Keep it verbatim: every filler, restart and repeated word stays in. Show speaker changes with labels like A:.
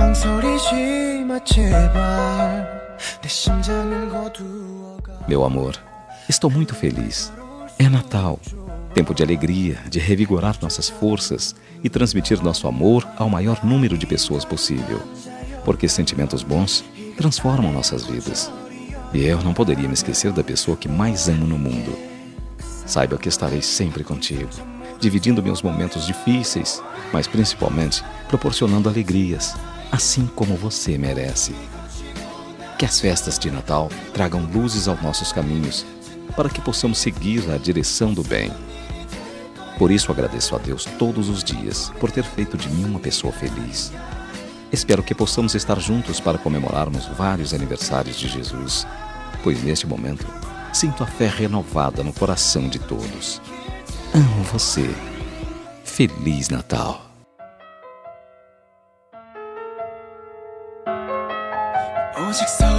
A: Meu amor, estou muito feliz. É Natal, tempo de alegria, de revigorar nossas forças e transmitir nosso amor ao maior número de pessoas possível. Porque sentimentos bons transformam nossas vidas. E eu não poderia me esquecer da pessoa que mais amo no mundo. Saiba que estarei sempre contigo, dividindo meus momentos difíceis, mas principalmente proporcionando alegrias, assim como você merece. Que as festas de Natal tragam luzes aos nossos caminhos, para que possamos seguir na direção do bem. Por isso agradeço a Deus todos os dias por ter feito de mim uma pessoa feliz. Espero que possamos estar juntos para comemorarmos vários aniversários de Jesus, pois neste momento sinto a fé renovada no coração de todos. Amo você. Feliz Natal.
B: 오직 서